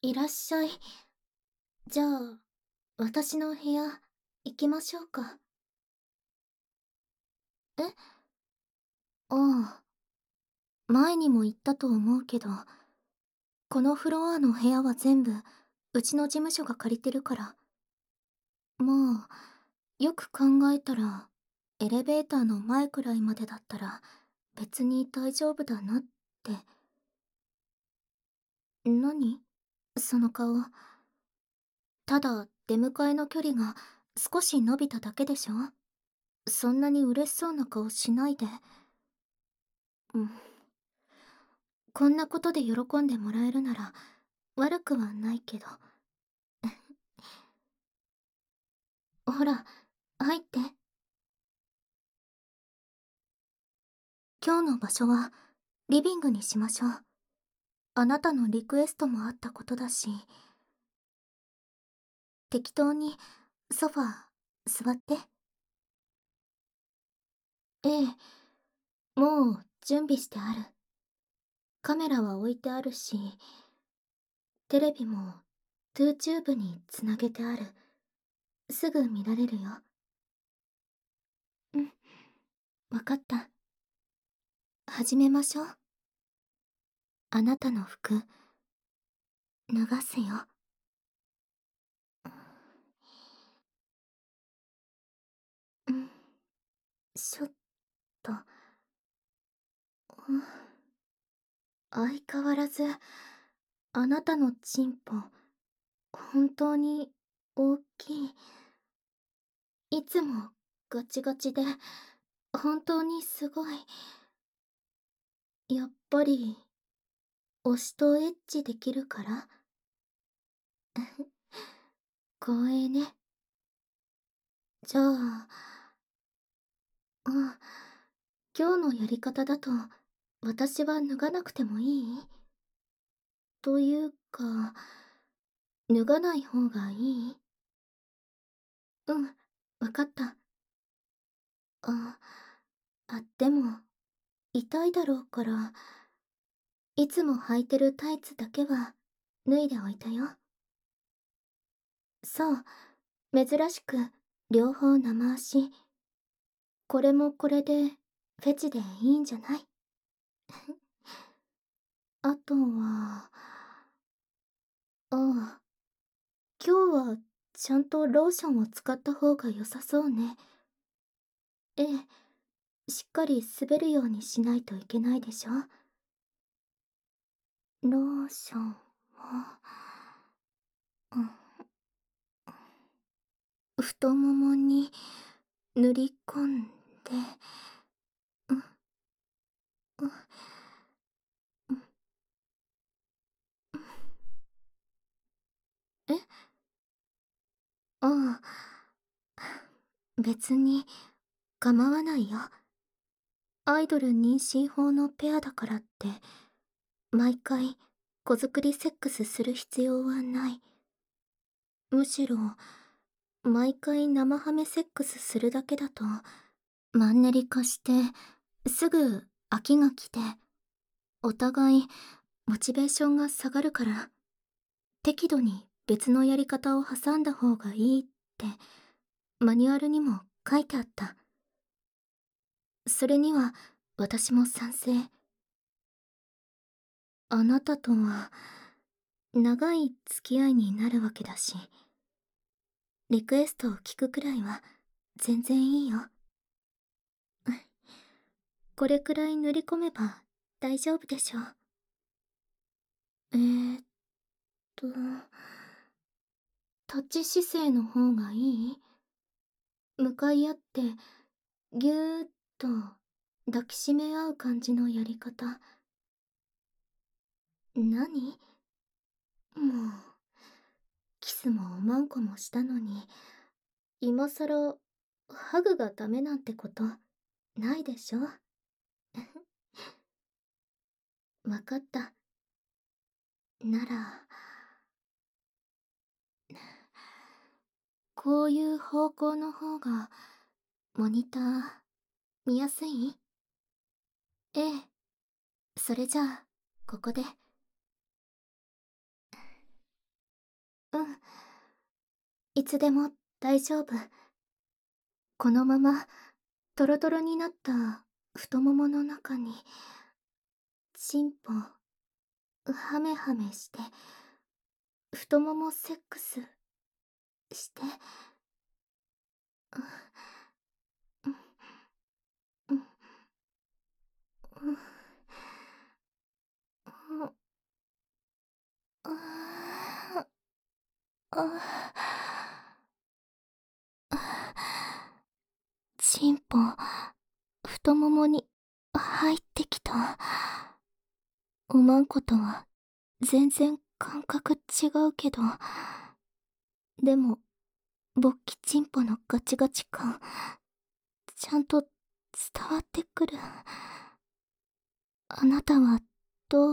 いらっしゃい。じゃあ、私の部屋、行きましょうか。え、ああ、前にも言ったと思うけど、このフロアの部屋は全部、うちの事務所が借りてるから。まあ、よく考えたら、エレベーターの前くらいまでだったら、別に大丈夫だなって。何その顔。ただ、出迎えの距離が少し伸びただけでしょ？そんなに嬉しそうな顔しないで。うん。こんなことで喜んでもらえるなら悪くはないけど。ほら、入って。今日の場所はリビングにしましょう。あなたのリクエストもあったことだし。適当にソファー座って。ええ、もう準備してある。カメラは置いてあるし、テレビも YouTube につなげてある。すぐ見られるよ。うん、わかった。始めましょう。あなたの服、脱がすよ。うん、ちょっと、うん、相変わらず、あなたのチンポ、本当に大きい。いつもガチガチで、本当にすごい。やっぱり、推しとエッチできるから。光栄ね。じゃあ、うん、今日のやり方だと、私は脱がなくてもいい？というか、脱がない方がいい？うん、わかった。あ、でも、痛いだろうから、いつも履いてるタイツだけは脱いでおいたよ。そう、珍しく両方生足。これもこれでフェチでいいんじゃない？あとは、ああ、今日はちゃんとローションを使った方が良さそうね。ええ、しっかり滑るようにしないといけないでしょ。ローションを、うん、太ももに塗り込んで、うん、うん、うん、え、ああ、別に構わないよ。アイドル妊娠法のペアだからって、毎回子作りセックスする必要はない。むしろ、毎回生ハメセックスするだけだと、マンネリ化して、すぐ飽きが来て、お互いモチベーションが下がるから、適度に別のやり方を挟んだ方がいいって、マニュアルにも書いてあった。それには、私も賛成。あなたとは、長い付き合いになるわけだし、リクエストを聞くくらいは、全然いいよ。これくらい塗り込めば大丈夫でしょ。ーっと、立ち姿勢の方がいい？向かい合って、ぎゅーっと抱きしめ合う感じのやり方。何？もう、キスもおまんこもしたのに、今さら、ハグがダメなんてこと、ないでしょ？わかった。なら、こういう方向の方が、モニター、見やすい？ええ。それじゃあ、ここで。 うん。いつでも大丈夫。このまま、トロトロになった太ももの中に、チンポ、ハメハメして、太ももセックス、して、うん、うん、うん、うん、あチンポ、太ももに入ってきた。おまんことは全然感覚違うけど、でも、勃起チンポのガチガチ感、ちゃんと伝わってくる。あなたはどう？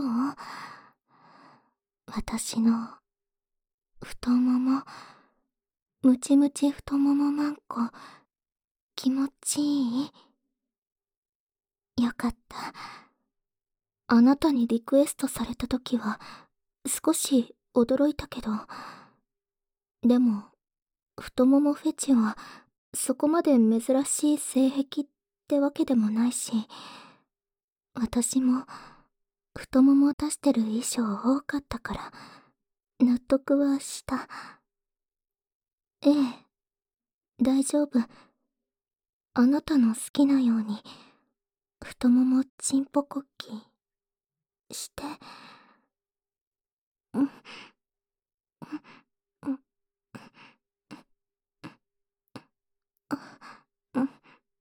私の太もも、ムチムチ太ももマンコ、気持ちいい？よかった。あなたにリクエストされた時は、少し驚いたけど、でも、太ももフェチは、そこまで珍しい性癖ってわけでもないし、私も、太もも出してる衣装多かったから、納得はした。ええ、大丈夫。あなたの好きなように、太ももチンポコッキー、して。うん、うん、うん、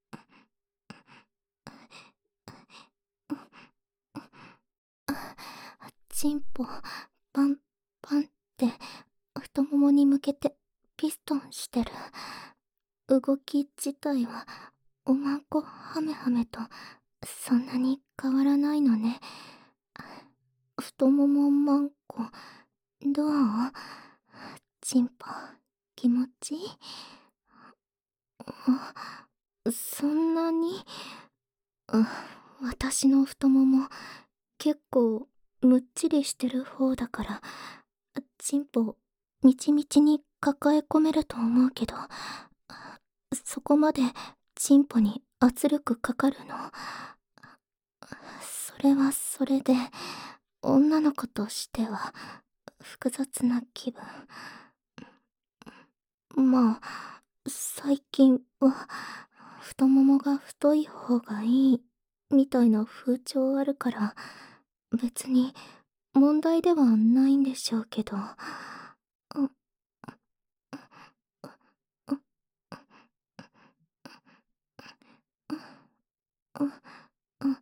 チンポ、パン、パンって、太ももに向けて、ピストンしてる。動き自体は、おまんこハメハメと、そんなに変わらないのね。太ももまんこ、どう？チンポ、気持ちいい？そんなに？私の太もも、結構、むっちりしてる方だから、チンポ、みちみちに抱え込めると思うけど、そこまで、チンポに圧力かかるの？それはそれで、女の子としては、複雑な気分。まあ、最近は、太ももが太い方がいい、みたいな風潮あるから、別に問題ではないんでしょうけど、う、う、う、う、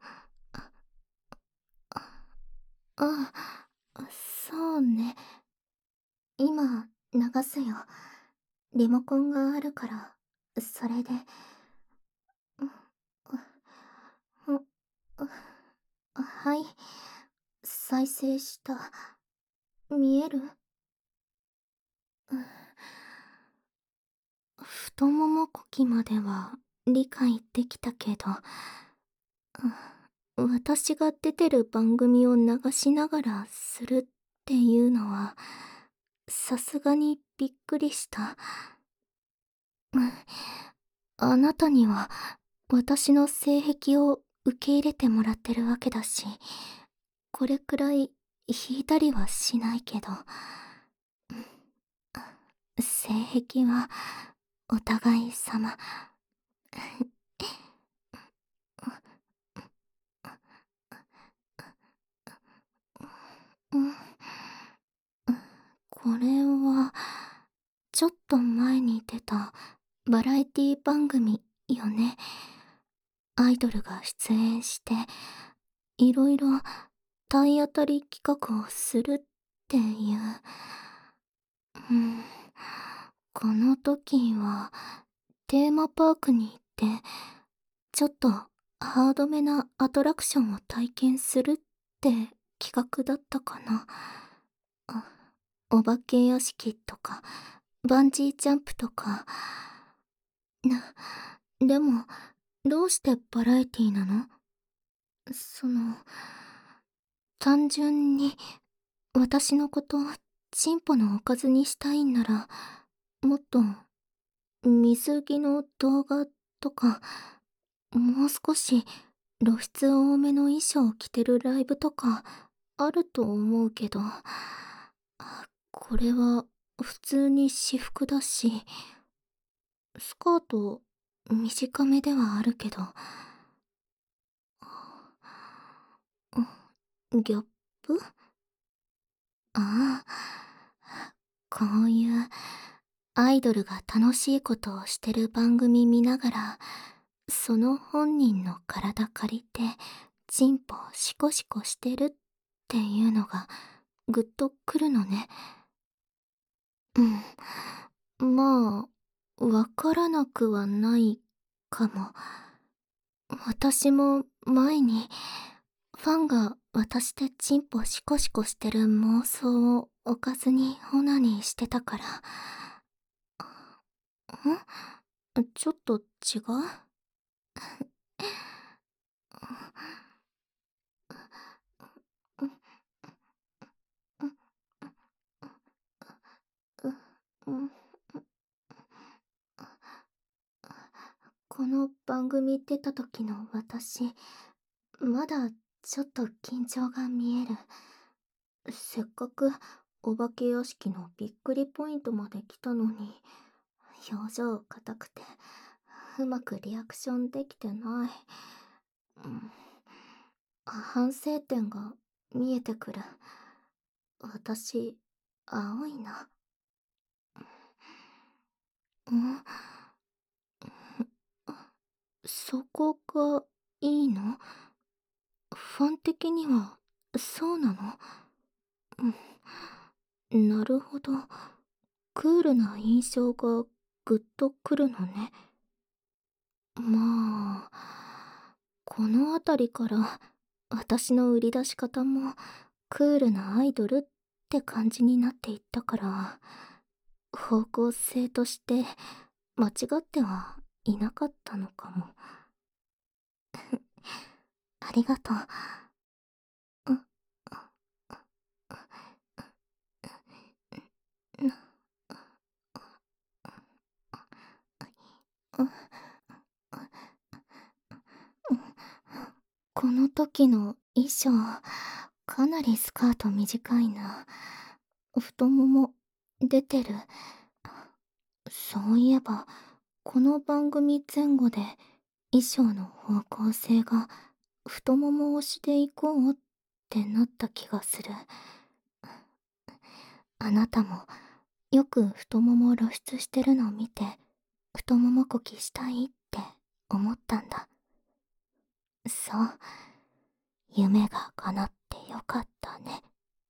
あ、そうね。今、流すよ。リモコンがあるから、それで。う、う、はい。再生した。見える？太ももこきまでは理解できたけど、私が出てる番組を流しながらするっていうのは、さすがにびっくりした。あなたには私の性癖を受け入れてもらってるわけだし、これくらい引いたりはしないけど、性癖はお互い様。うん、これは、ちょっと前に出たバラエティ番組よね。アイドルが出演して、いろいろ体当たり企画をするっていう。うん、この時は、テーマパークに行って、ちょっとハードめなアトラクションを体験するって企画だったかな。あ、お化け屋敷とか、バンジージャンプとか。でも、どうしてバラエティなの？その、単純に、私のことチンポのおかずにしたいんなら、もっと水着の動画とか、もう少し露出多めの衣装を着てるライブとかあると思うけど、これは普通に私服だし、スカート短めではあるけど、ギャップ。ああ、こういうアイドルが楽しいことをしてる番組見ながら、その本人の体借りてチンポシコシコしてるっていうのがグッとくるのね。まあ、わからなくはないかも。私も前にファンが私でチンポシコシコしてる妄想をおかずにオナニーしてたから。ちょっと違う？この番組出た時の私、まだちょっと緊張が見える。せっかくお化け屋敷のびっくりポイントまで来たのに、表情硬くてうまくリアクションできてない。反省点が見えてくる。私、青いな。んそこがいいの？ファン的にはそうなの？なるほど。クールな印象がグッとくるのね。まあ、この辺りから私の売り出し方もクールなアイドルって感じになっていったから、方向性として間違ってはいなかったのかも。ありがとう。この時の衣装、かなりスカート短いな。太もも出てる。そういえば、この番組前後で衣装の方向性が太もも推しでいこうってなった気がする。あなたもよく太もも露出してるのを見て、太ももこきしたいって思ったんだ。そう、夢が叶ってよかったね。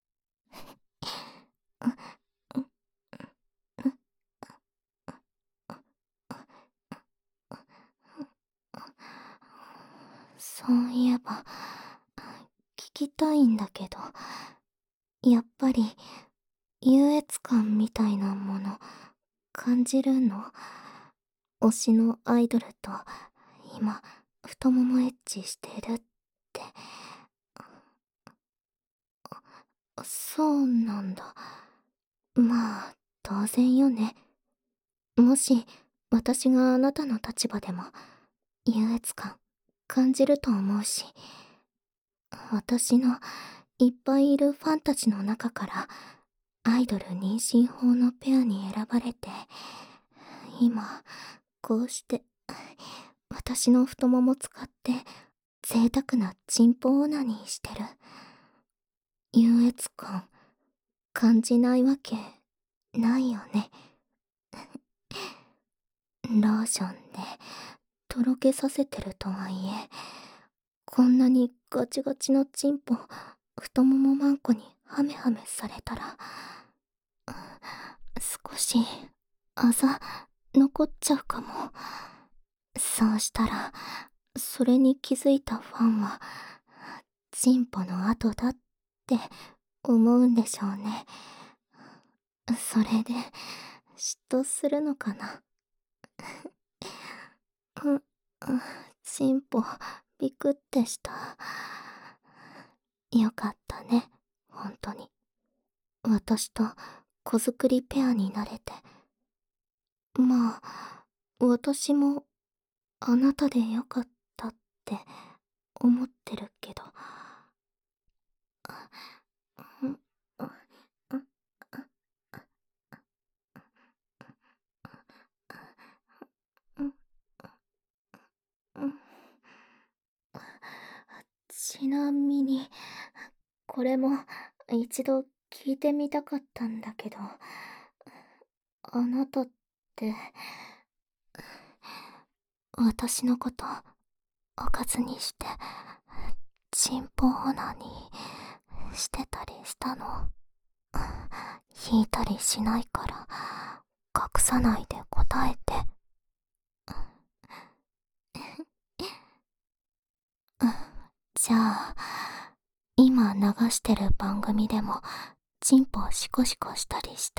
そういえば、聞きたいんだけど、やっぱり優越感みたいなもの感じるの？推しのアイドルと今太ももエッチしてるって。そうなんだ。まあ当然よね。もし私があなたの立場でも優越感感じると思うし、私のいっぱいいるファンたちの中からアイドル妊娠法のペアに選ばれて、今こうして私の太もも使って贅沢なチンポオナニーしてる。優越感感じないわけないよね。ローションでとろけさせてるとはいえ、こんなにガチガチのチンポ太ももマンコにハメハメされたら、少しあざ残っちゃうかも。そうしたらそれに気づいたファンはチンポの後だって思うんでしょうね。それで嫉妬するのかな。うん、チンポビクってした。よかったね、本当に。 私と子作りペアになれて。まあ、私もあなたでよかったって思ってるけど。うん、うん、うん。ちなみに、これも一度聞いてみたかったんだけど、あなたって、私のこと、おかずにして、チンポオーナーにしてたりしたの？引いたりしないから、隠さないで答えて。じゃあ、今流してる番組でも、チンポシコシコしたりした？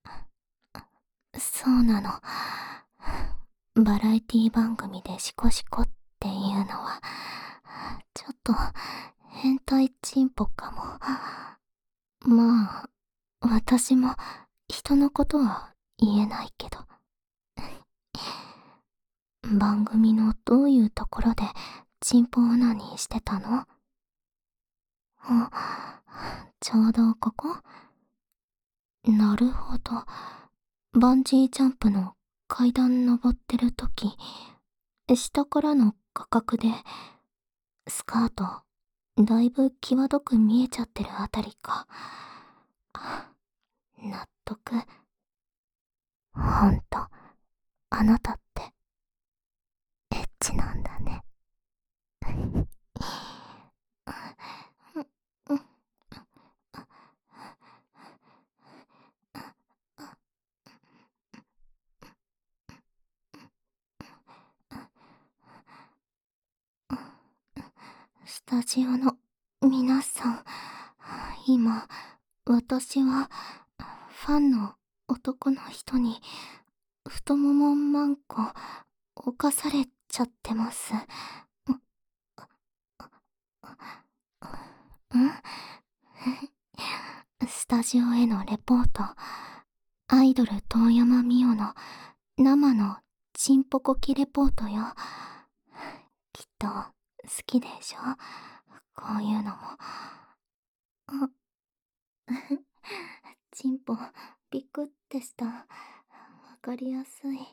そうなの。バラエティ番組でシコシコっていうのは、ちょっと変態チンポかも。まあ、私も人のことは言えないけど。番組のどういうところでチンポオナニーしてたの？あ、ちょうどここ？なるほど。バンジージャンプの階段登ってるとき、下からの画角で、スカート、だいぶ際どく見えちゃってるあたりか。納得。ほんと、あなたって、エッチなんだね。スタジオの皆さん、今、私は、ファンの男の人に、太ももマンコ、犯されちゃってます。スタジオへのレポート、アイドル遠山美代の生のチンポコキレポートよ。きっと好きでしょ、こういうのも。あ、チンポビクってした。わかりやすい。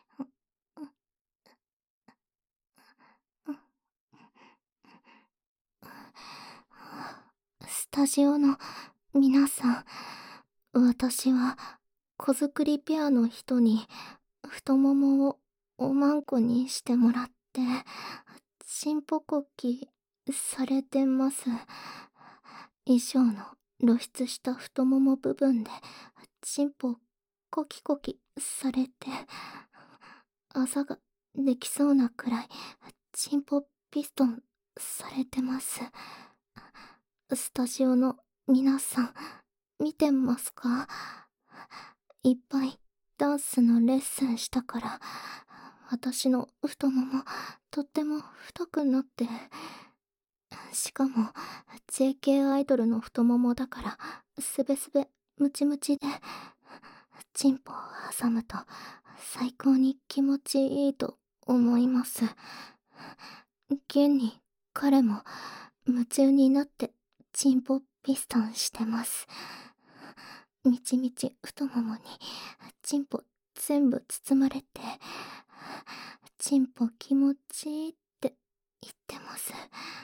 スタジオの皆さん、私は子作りペアの人に太ももをおまんこにしてもらって、チンポコキされてます。衣装の露出した太もも部分でチンポコキコキされて、あざができそうなくらいチンポピストンされてます。スタジオの皆さん、見てますか？いっぱいダンスのレッスンしたから、私の太ももとっても太くなって、しかも JK アイドルの太ももだからすべすべムチムチで、チンポを挟むと最高に気持ちいいと思います。現に彼も夢中になってチンポピストンしてます。みちみち太ももにチンポ全部包まれて、チンポ気持ちいいって言ってます。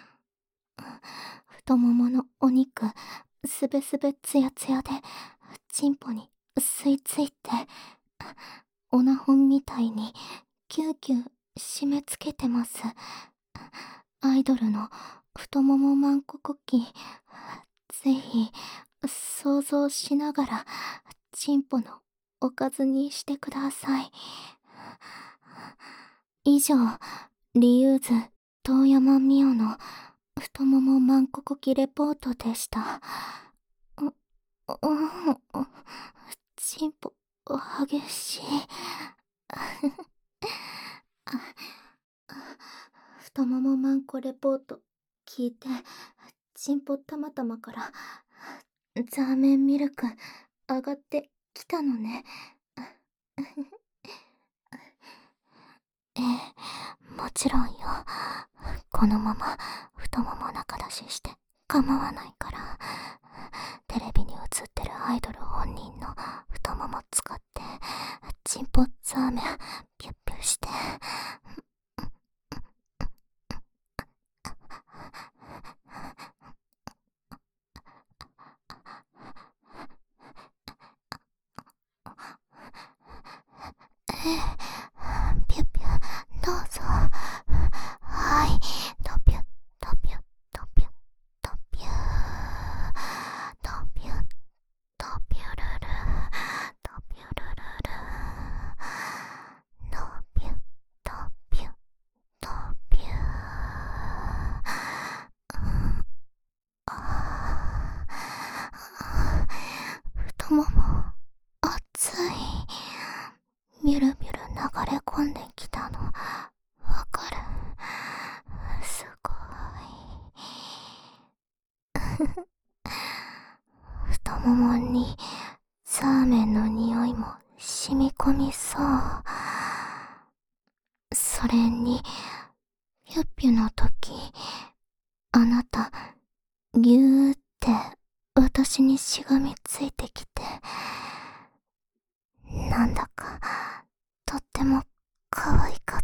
太もものお肉すべすべツヤツヤで、チンポに吸い付いて、オナホンみたいにキューキュー締め付けてます。アイドルの太ももマンココキ、ぜひ想像しながらチンポのおかずにしてください。以上、リユーズ遠山美代の太ももマンココキレポートでした。チンポ激しい。太ももマンコレポート聞いて、チンポたまたまからザーメンミルク上がってきたのね。ええ、もちろんよ。このまま太もも中出しして構わないから。テレビに映ってるアイドル本人の太もも使ってチンポザーメンピュッピュして。ええ、ピュッピュどうぞ。はい、トピュットピュットピュットピュートピュットピュルルトピュルルルトピュットピュットピュー。太もも熱い。みゅるみゅる流れ込んできたのわかる。すごい。太ももにザーメンの匂いも染み込みそう。それにピュッピュの時、あなたぎゅーって私にしがみついてきて、なんだかとっても可愛かった。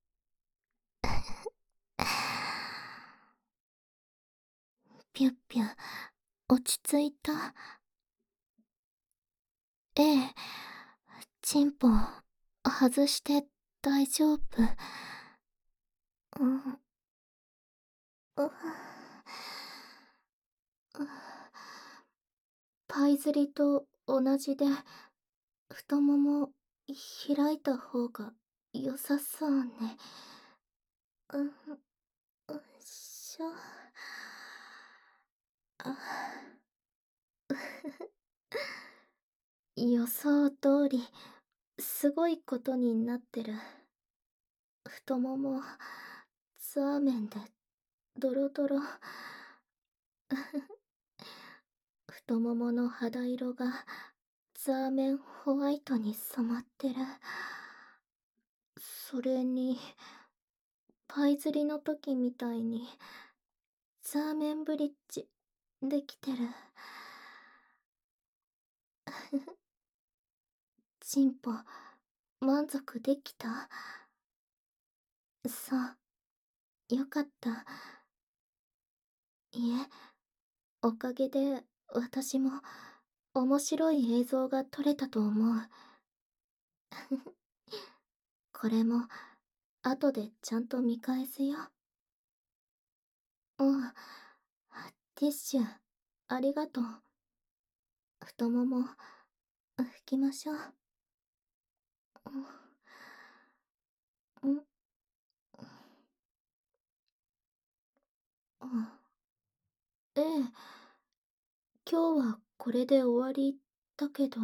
ピュッピュ落ち着いた？ええ、チンポ外して大丈夫？うん、うパイ釣りと同じで太もも開いた方が良さそうね。うん、しょ。あ、予想通りすごいことになってる。太ももザーメンでドロドロ。太ももの肌色がザーメンホワイトに染まってる。それにパイ釣りの時みたいにザーメンブリッジできてる。チンポ満足できた？そう、よかった。いえ、おかげで私も面白い映像が撮れたと思う。これも後でちゃんと見返すよ。うん。ティッシュありがとう。太もも拭きましょう。うん、うん、ええ、今日はこれで終わりだけど。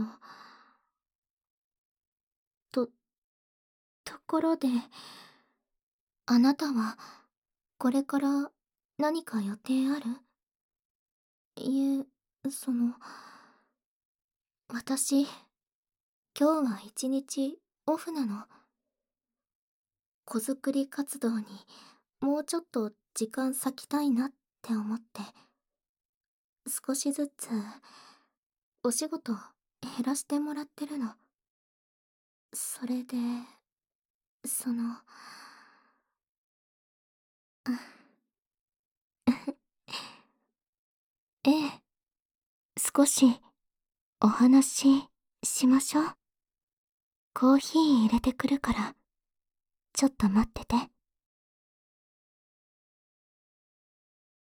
とところで、あなたはこれから何か予定ある？いえ、私今日は一日オフなの。子作り活動にもうちょっと時間割きたいなって思って、少しずつお仕事減らしてもらってるの。それで、その、ええ、少しお話ししましょう。コーヒー入れてくるから、ちょっと待ってて。